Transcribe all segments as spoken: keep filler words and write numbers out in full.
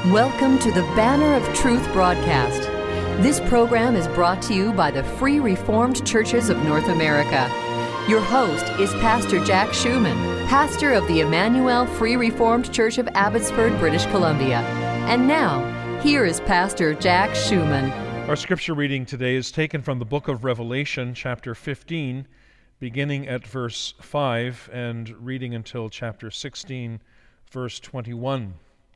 Welcome to the Banner of Truth broadcast. This program is brought to you by the Free Reformed Churches of North America. Your host is Pastor Jack Schumann, pastor of the Emmanuel Free Reformed Church of Abbotsford, British Columbia. And now, here is Pastor Jack Schumann. Our scripture reading today is taken from the book of Revelation, chapter fifteen, beginning at verse five and reading until chapter sixteen, verse twenty-one.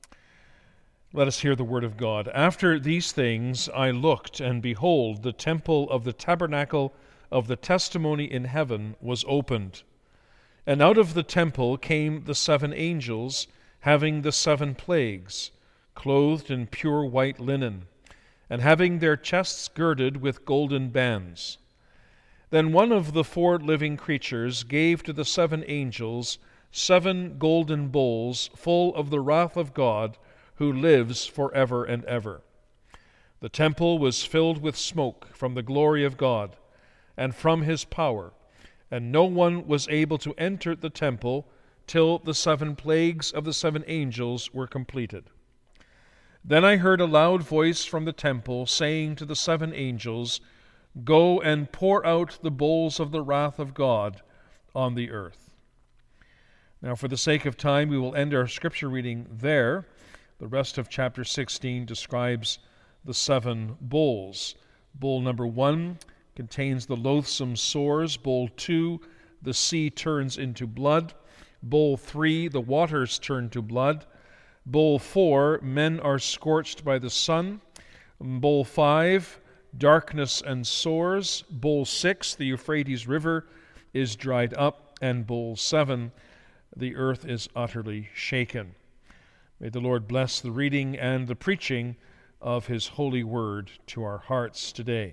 Let us hear the word of God. After these things I looked, and behold, the temple of the tabernacle of the testimony in heaven was opened. And out of the temple came the seven angels, having the seven plagues, clothed in pure white linen, and having their chests girded with golden bands. Then one of the four living creatures gave to the seven angels seven golden bowls full of the wrath of God, who lives forever and ever. The temple was filled with smoke from the glory of God and from his power, and no one was able to enter the temple till the seven plagues of the seven angels were completed. Then I heard a loud voice from the temple saying to the seven angels, "Go and pour out the bowls of the wrath of God on the earth." Now, for the sake of time, we will end our scripture reading there. The rest of chapter sixteen describes the seven bowls. Bowl number one contains the loathsome sores. Bowl two, the sea turns into blood. Bowl three, the waters turn to blood. Bowl four, men are scorched by the sun. Bowl five, darkness and sores. Bowl six, the Euphrates River is dried up. And bowl seven, the earth is utterly shaken. May the Lord bless the reading and the preaching of His holy word to our hearts today.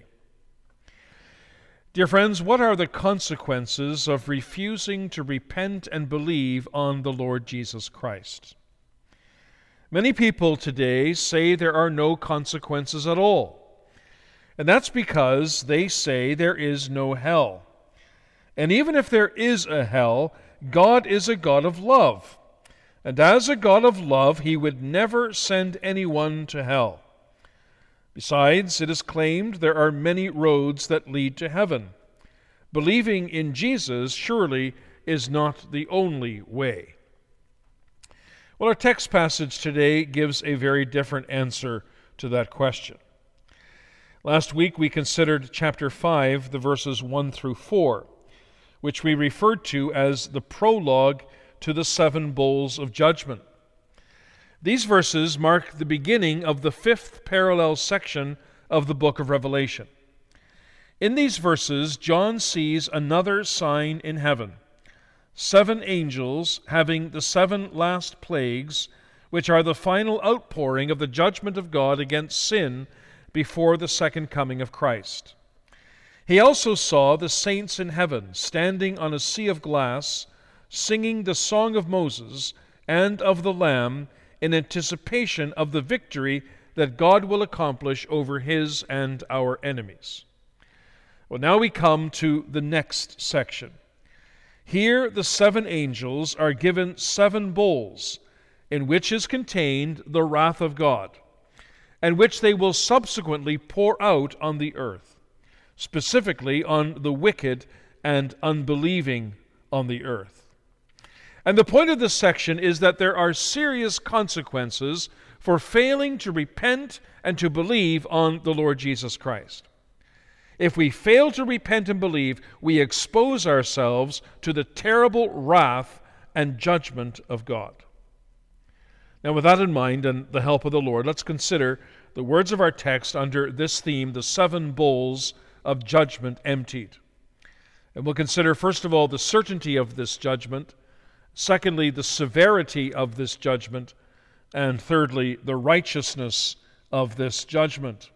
Dear friends, what are the consequences of refusing to repent and believe on the Lord Jesus Christ? Many people today say there are no consequences at all. And that's because they say there is no hell. And even if there is a hell, God is a God of love. And as a God of love, He would never send anyone to hell. Besides, it is claimed there are many roads that lead to heaven. Believing in Jesus surely is not the only way. Well, our text passage today gives a very different answer to that question. Last week we considered chapter five, the verses one through four, which we referred to as the prologue to the seven bowls of judgment. These verses mark the beginning of the fifth parallel section of the book of Revelation. In these verses, John sees another sign in heaven, seven angels having the seven last plagues, which are the final outpouring of the judgment of God against sin before the second coming of Christ. He also saw the saints in heaven standing on a sea of glass, singing the song of Moses and of the Lamb in anticipation of the victory that God will accomplish over his and our enemies. Well, now we come to the next section. Here the seven angels are given seven bowls in which is contained the wrath of God, and which they will subsequently pour out on the earth, specifically on the wicked and unbelieving on the earth. And the point of this section is that there are serious consequences for failing to repent and to believe on the Lord Jesus Christ. If we fail to repent and believe, we expose ourselves to the terrible wrath and judgment of God. Now, with that in mind and the help of the Lord, let's consider the words of our text under this theme, the seven bowls of judgment emptied. And we'll consider, first of all, the certainty of this judgment. Secondly, the severity of this judgment. And thirdly, the righteousness of this judgment.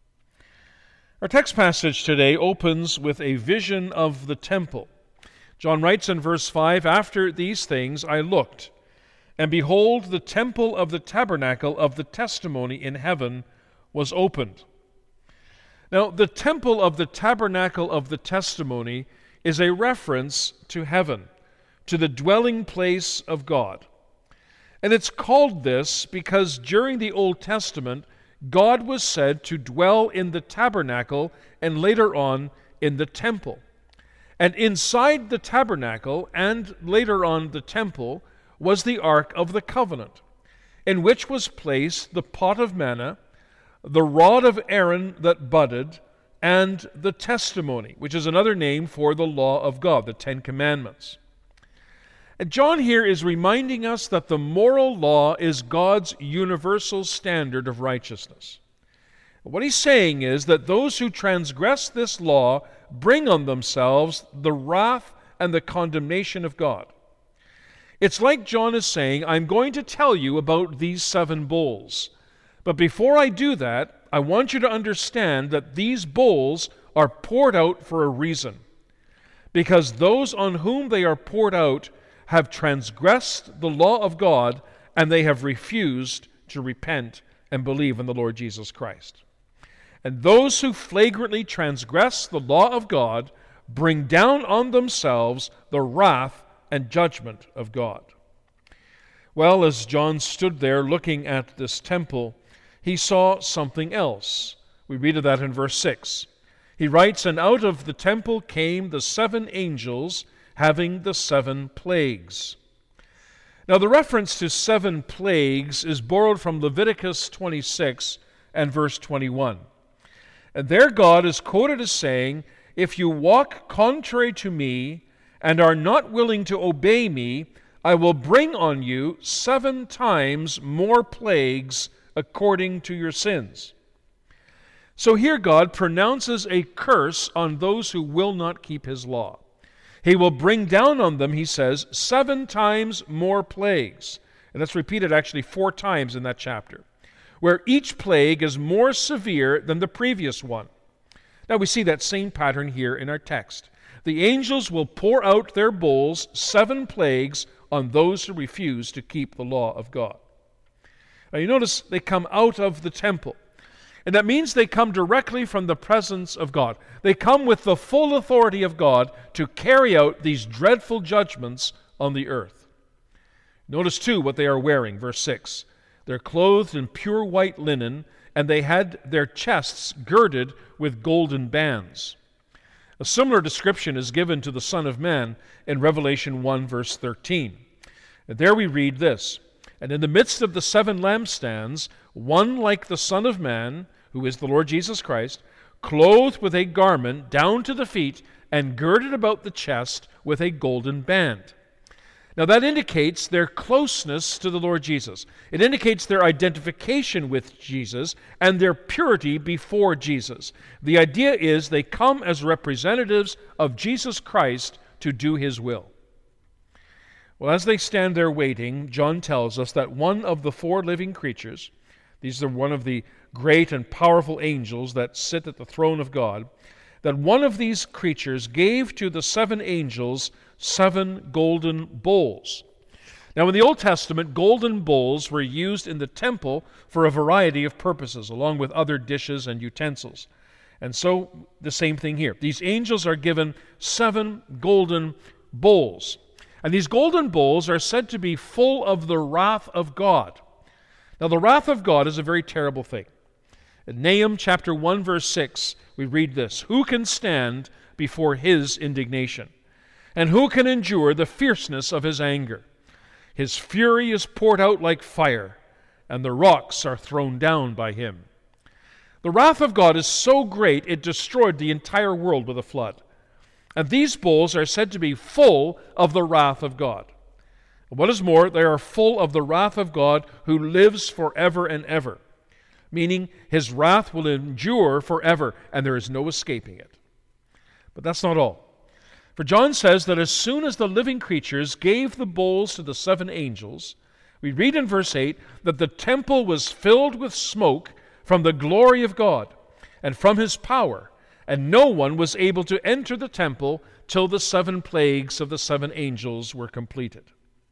Our text passage today opens with a vision of the temple. John writes in verse five, "After these things I looked, and behold, the temple of the tabernacle of the testimony in heaven was opened." Now, the temple of the tabernacle of the testimony is a reference to heaven, to the dwelling place of God. And it's called this because during the Old Testament, God was said to dwell in the tabernacle and later on in the temple. And inside the tabernacle and later on the temple was the Ark of the Covenant, in which was placed the pot of manna, the rod of Aaron that budded, and the testimony, which is another name for the law of God, the Ten Commandments. And John here is reminding us that the moral law is God's universal standard of righteousness. What he's saying is that those who transgress this law bring on themselves the wrath and the condemnation of God. It's like John is saying, I'm going to tell you about these seven bowls. But before I do that, I want you to understand that these bowls are poured out for a reason. Because those on whom they are poured out have transgressed the law of God, and they have refused to repent and believe in the Lord Jesus Christ. And those who flagrantly transgress the law of God bring down on themselves the wrath and judgment of God. Well, as John stood there looking at this temple, he saw something else. We read of that in verse six. He writes, "And out of the temple came the seven angels, having the seven plagues." Now, the reference to seven plagues is borrowed from Leviticus twenty-six and verse twenty-one. And there God is quoted as saying, "If you walk contrary to me and are not willing to obey me, I will bring on you seven times more plagues according to your sins." So here God pronounces a curse on those who will not keep his law. He will bring down on them, he says, seven times more plagues. And that's repeated actually four times in that chapter, where each plague is more severe than the previous one. Now we see that same pattern here in our text. The angels will pour out their bowls, seven plagues, on those who refuse to keep the law of God. Now you notice they come out of the temple. And that means they come directly from the presence of God. They come with the full authority of God to carry out these dreadful judgments on the earth. Notice too what they are wearing, verse six. They're clothed in pure white linen, and they had their chests girded with golden bands. A similar description is given to the Son of Man in Revelation one, verse thirteen. And there we read this, "And in the midst of the seven lampstands, one like the Son of Man, who is the Lord Jesus Christ, clothed with a garment down to the feet, and girded about the chest with a golden band." Now that indicates their closeness to the Lord Jesus. It indicates their identification with Jesus and their purity before Jesus. The idea is they come as representatives of Jesus Christ to do his will. Well, as they stand there waiting, John tells us that one of the four living creatures, these are one of the great and powerful angels that sit at the throne of God, that one of these creatures gave to the seven angels seven golden bowls. Now, in the Old Testament, golden bowls were used in the temple for a variety of purposes, along with other dishes and utensils. And so, the same thing here. These angels are given seven golden bowls. And these golden bowls are said to be full of the wrath of God. Now, the wrath of God is a very terrible thing. In Nahum chapter one, verse six, we read this, "Who can stand before his indignation? And who can endure the fierceness of his anger? His fury is poured out like fire, and the rocks are thrown down by him." The wrath of God is so great it destroyed the entire world with a flood. And these bowls are said to be full of the wrath of God. What is more, they are full of the wrath of God who lives forever and ever, meaning his wrath will endure forever, and there is no escaping it. But that's not all. For John says that as soon as the living creatures gave the bowls to the seven angels, we read in verse eight that the temple was filled with smoke from the glory of God and from his power, and no one was able to enter the temple till the seven plagues of the seven angels were completed.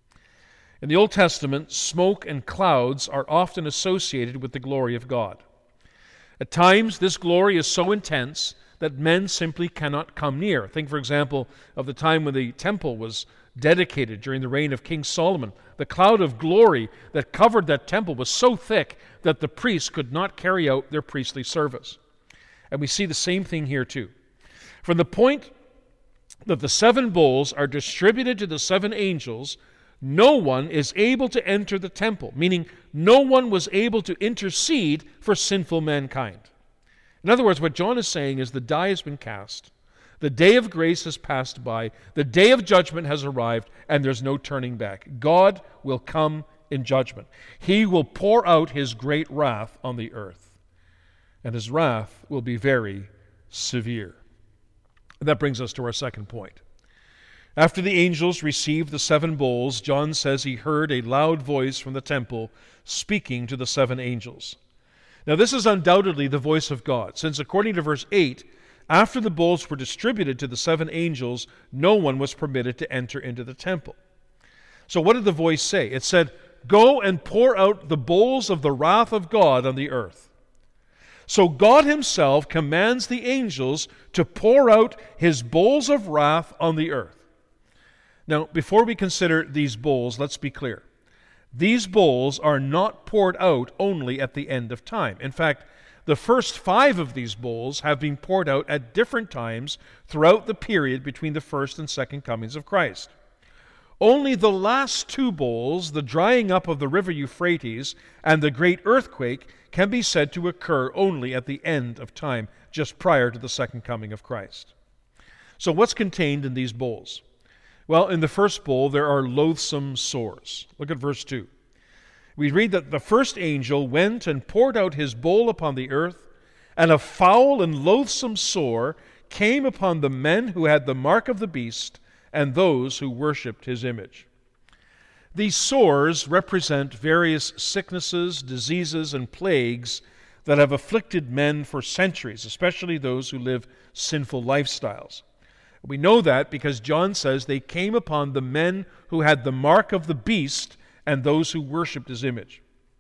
In the Old Testament, smoke and clouds are often associated with the glory of God. At times, this glory is so intense that men simply cannot come near. Think, for example, of the time when the temple was dedicated during the reign of King Solomon. The cloud of glory that covered that temple was so thick that the priests could not carry out their priestly service. And we see the same thing here too. From the point that the seven bowls are distributed to the seven angels, no one is able to enter the temple, meaning no one was able to intercede for sinful mankind. In other words, what John is saying is the die has been cast, the day of grace has passed by, the day of judgment has arrived, and there's no turning back. God will come in judgment. He will pour out his great wrath on the earth, and his wrath will be very severe. And that brings us to our second point. After the angels received the seven bowls, John says he heard a loud voice from the temple speaking to the seven angels. Now this is undoubtedly the voice of God, since according to verse eight, after the bowls were distributed to the seven angels, no one was permitted to enter into the temple. So what did the voice say? It said, "Go and pour out the bowls of the wrath of God on the earth." So God himself commands the angels to pour out his bowls of wrath on the earth. Now, before we consider these bowls, let's be clear. These bowls are not poured out only at the end of time. In fact, the first five of these bowls have been poured out at different times throughout the period between the first and second comings of Christ. Only the last two bowls, the drying up of the river Euphrates and the great earthquake, can be said to occur only at the end of time, just prior to the second coming of Christ. So what's contained in these bowls? Well, in the first bowl, there are loathsome sores. Look at verse two. We read that the first angel went and poured out his bowl upon the earth, and a foul and loathsome sore came upon the men who had the mark of the beast and those who worshipped his image. These sores represent various sicknesses, diseases, and plagues that have afflicted men for centuries, especially those who live sinful lifestyles. We know that because John says they came upon the men who had the mark of the beast and those who worshipped his image.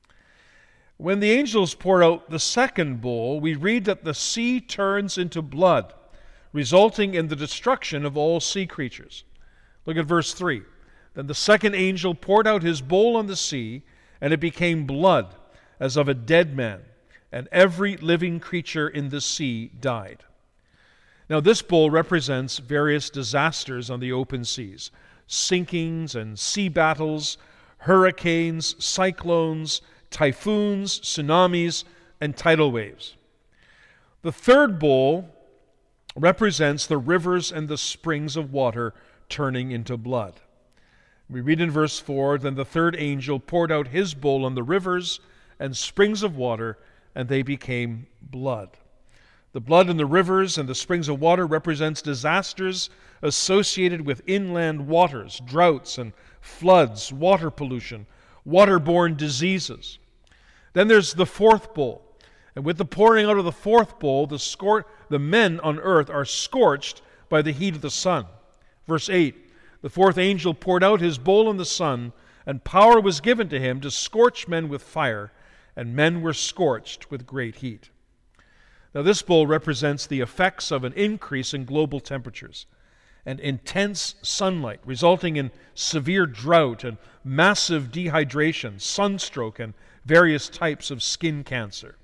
When the angels pour out the second bowl, we read that the sea turns into blood, resulting in the destruction of all sea creatures. Look at verse three. Then the second angel poured out his bowl on the sea, and it became blood as of a dead man, and every living creature in the sea died. Now this bowl represents various disasters on the open seas, sinkings and sea battles, hurricanes, cyclones, typhoons, tsunamis, and tidal waves. The third bowl represents the rivers and the springs of water turning into blood. We read in verse four, "Then the third angel poured out his bowl on the rivers and springs of water, and they became blood." The blood in the rivers and the springs of water represents disasters associated with inland waters, droughts and floods, water pollution, waterborne diseases. Then there's the fourth bowl. And with the pouring out of the fourth bowl, the, scor- the men on earth are scorched by the heat of the sun. Verse eight, "The fourth angel poured out his bowl on the sun, and power was given to him to scorch men with fire, and men were scorched with great heat." Now this bowl represents the effects of an increase in global temperatures and intense sunlight, resulting in severe drought and massive dehydration, sunstroke, and various types of skin cancer.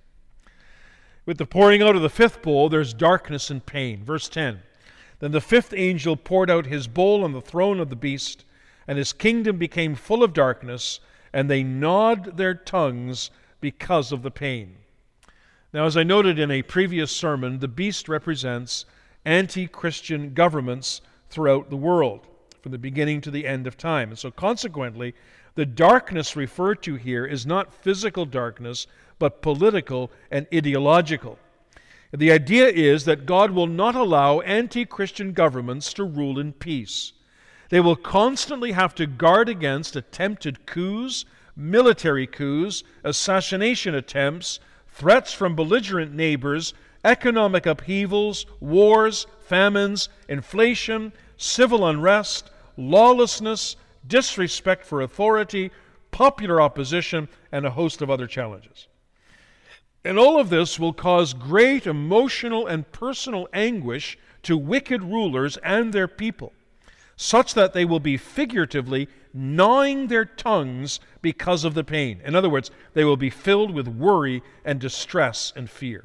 With the pouring out of the fifth bowl, there's darkness and pain. Verse ten, "Then the fifth angel poured out his bowl on the throne of the beast, and his kingdom became full of darkness, and they gnawed their tongues because of the pain." Now, as I noted in a previous sermon, the beast represents anti-Christian governments throughout the world, from the beginning to the end of time. And so consequently, the darkness referred to here is not physical darkness, but political and ideological. And the idea is that God will not allow anti-Christian governments to rule in peace. They will constantly have to guard against attempted coups, military coups, assassination attempts, threats from belligerent neighbors, economic upheavals, wars, famines, inflation, civil unrest, lawlessness, disrespect for authority, popular opposition, and a host of other challenges. And all of this will cause great emotional and personal anguish to wicked rulers and their people. such that they will be figuratively gnawing their tongues because of the pain. In other words, they will be filled with worry and distress and fear.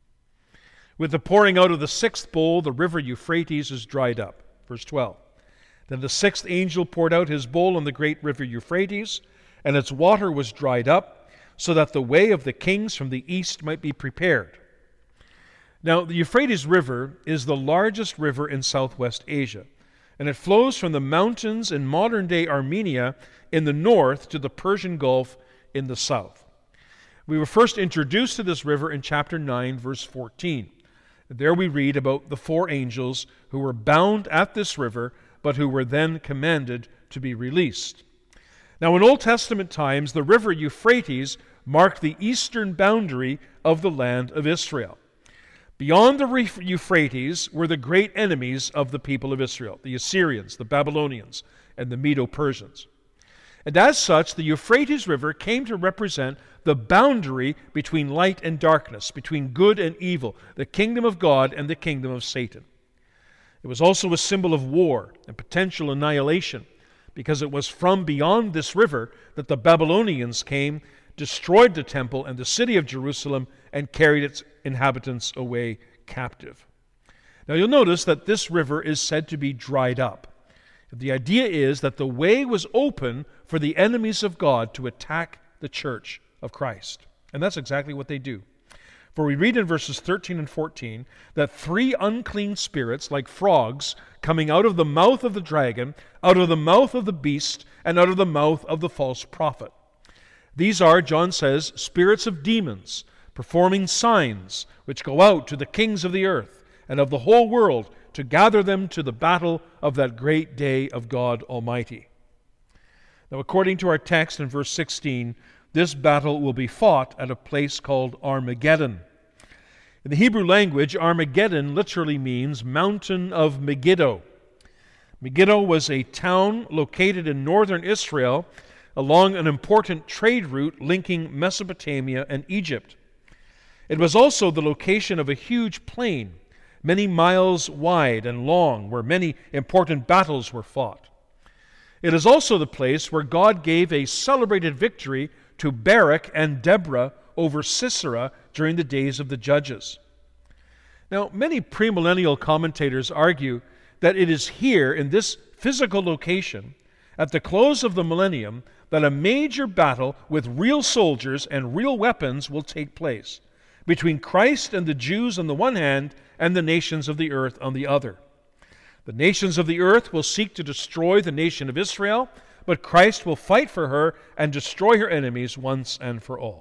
With the pouring out of the sixth bowl, the river Euphrates is dried up. Verse twelve. Then the sixth angel poured out his bowl on the great river Euphrates, and its water was dried up, so that the way of the kings from the east might be prepared. Now, the Euphrates River is the largest river in southwest Asia, and it flows from the mountains in modern-day Armenia in the north to the Persian Gulf in the south. We were first introduced to this river in chapter nine, verse fourteen. There we read about the four angels who were bound at this river, but who were then commanded to be released. Now, in Old Testament times, the river Euphrates marked the eastern boundary of the land of Israel. Beyond the Euphrates were the great enemies of the people of Israel, the Assyrians, the Babylonians, and the Medo-Persians. And as such, the Euphrates River came to represent the boundary between light and darkness, between good and evil, the kingdom of God and the kingdom of Satan. It was also a symbol of war and potential annihilation, because it was from beyond this river that the Babylonians came, destroyed the temple and the city of Jerusalem, and carried its inhabitants away captive. Now you'll notice that this river is said to be dried up. The idea is that the way was open for the enemies of God to attack the church of Christ. And that's exactly what they do. For we read in verses thirteen and fourteen that three unclean spirits, like frogs, coming out of the mouth of the dragon, out of the mouth of the beast, and out of the mouth of the false prophet. These are, John says, spirits of demons, performing signs, which go out to the kings of the earth and of the whole world to gather them to the battle of that great day of God Almighty. Now, according to our text in verse sixteen, this battle will be fought at a place called Armageddon. In the Hebrew language, Armageddon literally means mountain of Megiddo. Megiddo was a town located in northern Israel along an important trade route linking Mesopotamia and Egypt. It was also the location of a huge plain, many miles wide and long, where many important battles were fought. It is also the place where God gave a celebrated victory to Barak and Deborah over Sisera during the days of the Judges. Now, many premillennial commentators argue that it is here, in this physical location, at the close of the millennium, that a major battle with real soldiers and real weapons will take place between Christ and the Jews on the one hand and the nations of the earth on the other. The nations of the earth will seek to destroy the nation of Israel, but Christ will fight for her and destroy her enemies once and for all.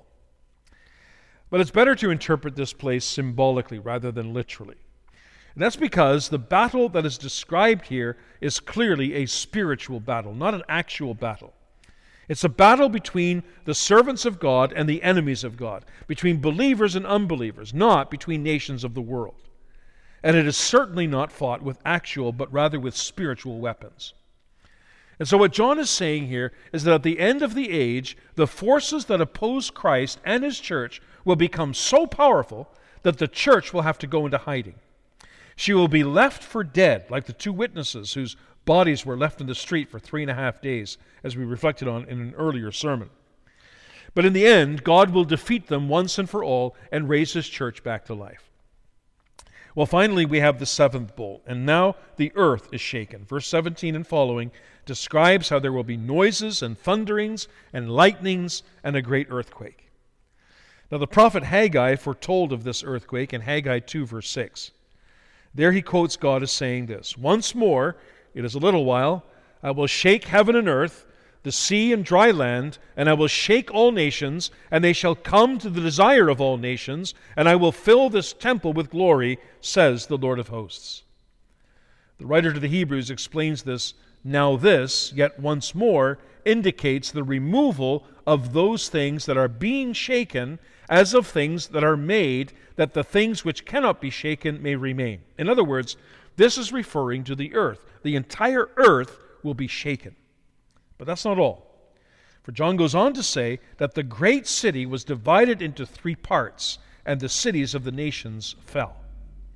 But it's better to interpret this place symbolically rather than literally. And that's because the battle that is described here is clearly a spiritual battle, not an actual battle. It's a battle between the servants of God and the enemies of God, between believers and unbelievers, not between nations of the world. And it is certainly not fought with actual, but rather with spiritual weapons. And so what John is saying here is that at the end of the age, the forces that oppose Christ and his church will become so powerful that the church will have to go into hiding. She will be left for dead, like the two witnesses whose bodies were left in the street for three and a half days, as we reflected on in an earlier sermon. But in the end, God will defeat them once and for all and raise his church back to life. Well, finally, we have the seventh bowl, and now the earth is shaken. Verse seventeen and following describes how there will be noises and thunderings and lightnings and a great earthquake. Now, the prophet Haggai foretold of this earthquake in Haggai two, verse six. There he quotes God as saying this, "Once more, it is a little while, I will shake heaven and earth, the sea and dry land, and I will shake all nations, and they shall come to the desire of all nations, and I will fill this temple with glory, says the Lord of hosts." The writer to the Hebrews explains this, "Now this, yet once more, indicates the removal of those things that are being shaken as of things that are made, that the things which cannot be shaken may remain." In other words, this is referring to the earth. The entire earth will be shaken. But that's not all. For John goes on to say that the great city was divided into three parts, and the cities of the nations fell.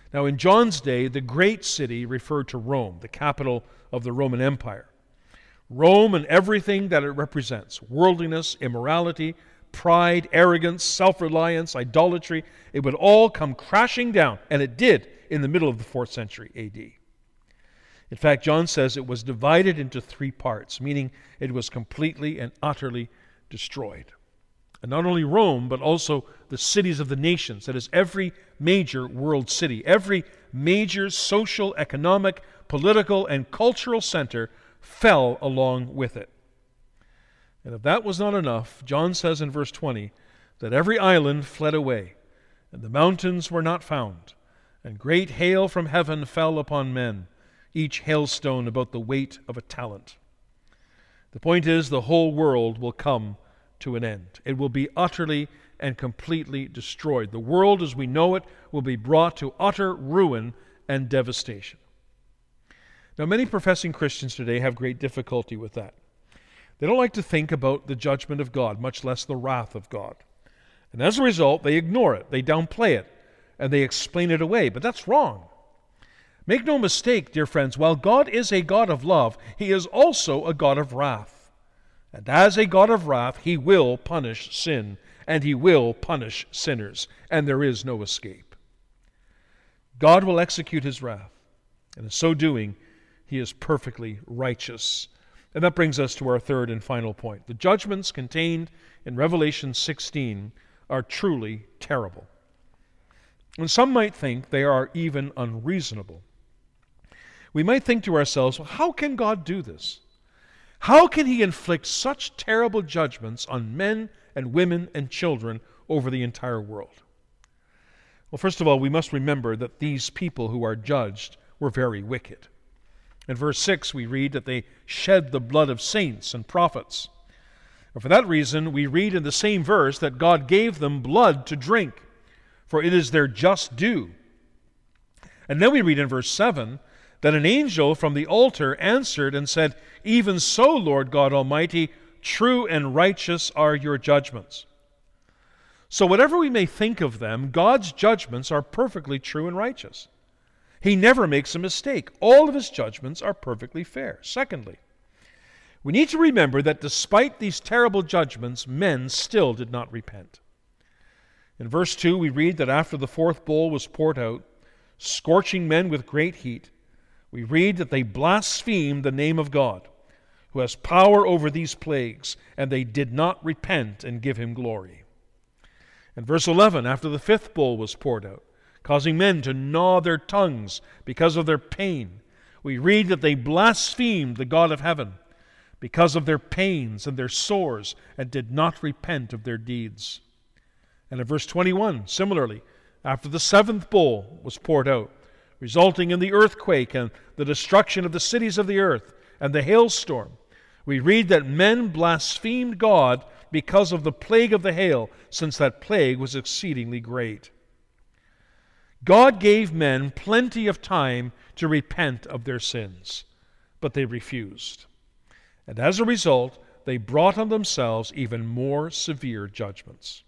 Now, in John's day, the great city referred to Rome, the capital of the Roman Empire. Rome and everything that it represents, worldliness, immorality, pride, arrogance, self-reliance, idolatry, it would all come crashing down, and it did in the middle of the fourth century A D. In fact, John says it was divided into three parts, meaning it was completely and utterly destroyed. And not only Rome, but also the cities of the nations, that is, every major world city, every major social, economic, political, and cultural center fell along with it. And if that was not enough, John says in verse twenty that every island fled away, and the mountains were not found, and great hail from heaven fell upon men, each hailstone about the weight of a talent. The point is, the whole world will come to an end. It will be utterly and completely destroyed. The world as we know it will be brought to utter ruin and devastation. Now, many professing Christians today have great difficulty with that. They don't like to think about the judgment of God, much less the wrath of God. And as a result, they ignore it, they downplay it, and they explain it away. But that's wrong. Make no mistake, dear friends, while God is a God of love, He is also a God of wrath. And as a God of wrath, He will punish sin, and He will punish sinners, and there is no escape. God will execute His wrath, and in so doing, He is perfectly righteous. And that brings us to our third and final point. The judgments contained in Revelation sixteen are truly terrible. And some might think they are even unreasonable. We might think to ourselves, well, how can God do this? How can He inflict such terrible judgments on men and women and children over the entire world? Well, first of all, we must remember that these people who are judged were very wicked. In verse six, we read that they shed the blood of saints and prophets. And for that reason, we read in the same verse that God gave them blood to drink, for it is their just due. And then we read in verse seven that an angel from the altar answered and said, "Even so, Lord God Almighty, true and righteous are your judgments." So whatever we may think of them, God's judgments are perfectly true and righteous. He never makes a mistake. All of His judgments are perfectly fair. Secondly, we need to remember that despite these terrible judgments, men still did not repent. In verse two, we read that after the fourth bowl was poured out, scorching men with great heat, we read that they blasphemed the name of God, who has power over these plagues, and they did not repent and give Him glory. In verse eleven, after the fifth bowl was poured out, causing men to gnaw their tongues because of their pain, we read that they blasphemed the God of heaven because of their pains and their sores, and did not repent of their deeds. And in verse twenty-one, similarly, after the seventh bowl was poured out, resulting in the earthquake and the destruction of the cities of the earth and the hailstorm, we read that men blasphemed God because of the plague of the hail, since that plague was exceedingly great. God gave men plenty of time to repent of their sins, but they refused. And as a result, they brought on themselves even more severe judgments.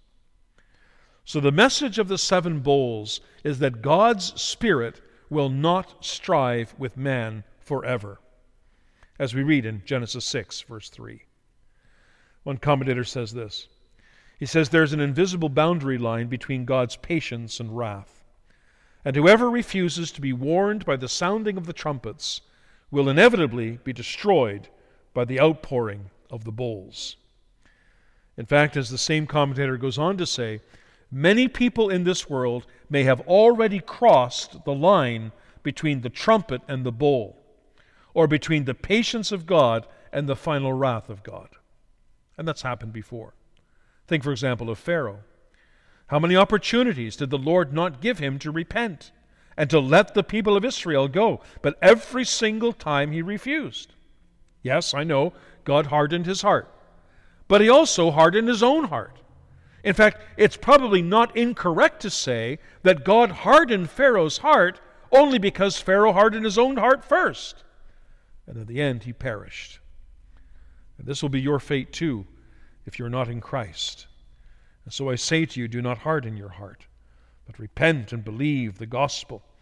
So the message of the seven bowls is that God's Spirit will not strive with man forever, as we read in Genesis six, verse three. One commentator says this. He says, "There's an invisible boundary line between God's patience and wrath, and whoever refuses to be warned by the sounding of the trumpets will inevitably be destroyed by the outpouring of the bowls." In fact, as the same commentator goes on to say, many people in this world may have already crossed the line between the trumpet and the bowl, or between the patience of God and the final wrath of God. And that's happened before. Think, for example, of Pharaoh. How many opportunities did the Lord not give him to repent and to let the people of Israel go? But every single time he refused. Yes, I know, God hardened his heart. But He also hardened His own heart. In fact, it's probably not incorrect to say that God hardened Pharaoh's heart only because Pharaoh hardened his own heart first. And in the end, he perished. And this will be your fate too, if you're not in Christ. And so I say to you, do not harden your heart, but repent and believe the gospel.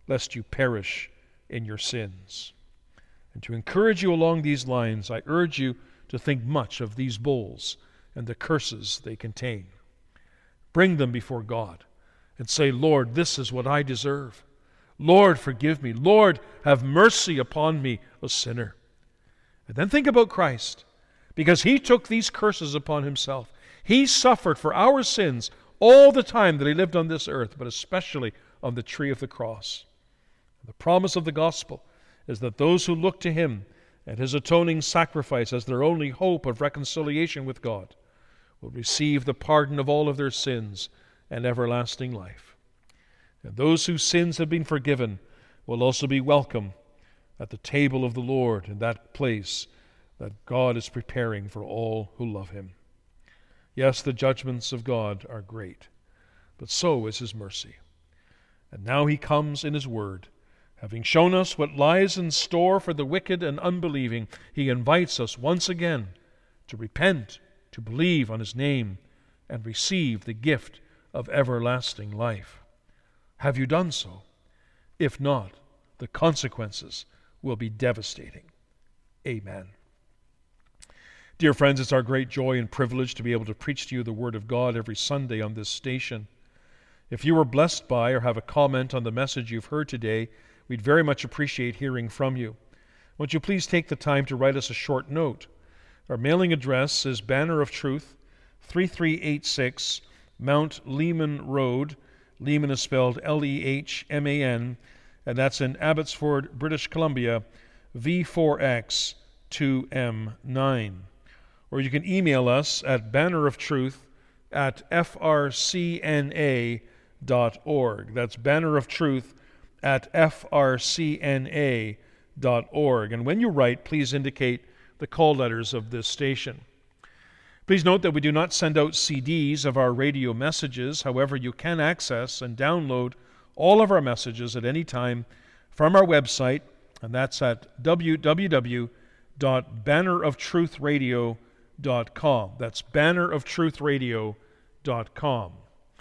lest you perish in your sins. And to encourage you along these lines, I urge you to think much of these bowls and the curses they contain. Bring them before God and say, Lord, this is what I deserve. Lord, forgive me. Lord, have mercy upon me, a sinner. And then think about Christ, because he took these curses upon himself. He suffered for our sins all the time that he lived on this earth, but especially on the tree of the cross. The promise of the gospel is that those who look to him and his atoning sacrifice as their only hope of reconciliation with God will receive the pardon of all of their sins and everlasting life. And those whose sins have been forgiven will also be welcome at the table of the Lord in that place that God is preparing for all who love him. Yes, the judgments of God are great, but so is his mercy. And now he comes in his word. Having shown us what lies in store for the wicked and unbelieving, he invites us once again to repent, to believe on his name, and receive the gift of everlasting life. Have you done so? If not, the consequences will be devastating. Amen. Dear friends, it's our great joy and privilege to be able to preach to you the Word of God every Sunday on this station. If you were blessed by or have a comment on the message you've heard today, we'd very much appreciate hearing from you. Won't you please take the time to write us a short note? Our mailing address is Banner of Truth, three three eight six Mount Lehman Road. Lehman is spelled L E H M A N, and that's in Abbotsford, British Columbia, V four X two M nine. Or you can email us at banneroftruth at f r c n a dot org. That's banneroftruth at f r c n a dot org. And when you write, please indicate the call letters of this station. Please note that we do not send out C Ds of our radio messages. However, you can access and download all of our messages at any time from our website, and that's at w w w dot banner of truth radio dot com. That's banner of truth radio dot com.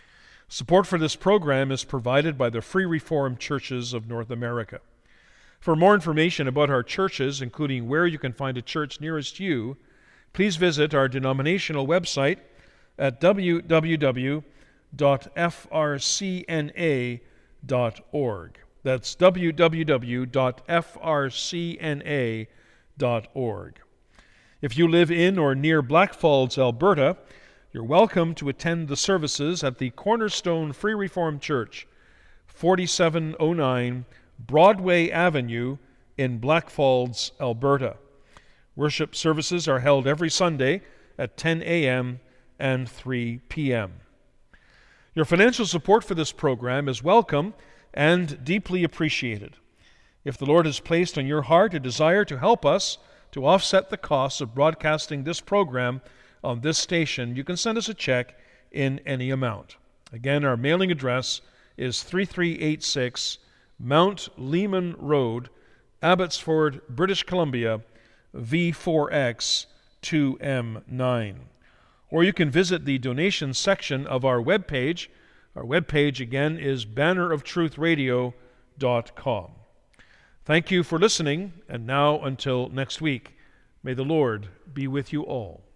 Support for this program is provided by the Free Reformed Churches of North America. For more information about our churches, including where you can find a church nearest you, please visit our denominational website at w w w dot f r c n a dot org. That's w w w dot f r c n a dot org. If you live in or near Blackfalds, Alberta, you're welcome to attend the services at the Cornerstone Free Reformed Church, forty-seven oh nine Broadway Avenue in Blackfalds, Alberta. Worship services are held every Sunday at ten a.m. and three p.m. Your financial support for this program is welcome and deeply appreciated. If the Lord has placed on your heart a desire to help us to offset the costs of broadcasting this program on this station, you can send us a check in any amount. Again, our mailing address is three three eight six Mount Lehman Road, Abbotsford, British Columbia, V four X two M nine. Or you can visit the donation section of our webpage. Our webpage, again, is banner of truth radio dot com. Thank you for listening, and now until next week, may the Lord be with you all.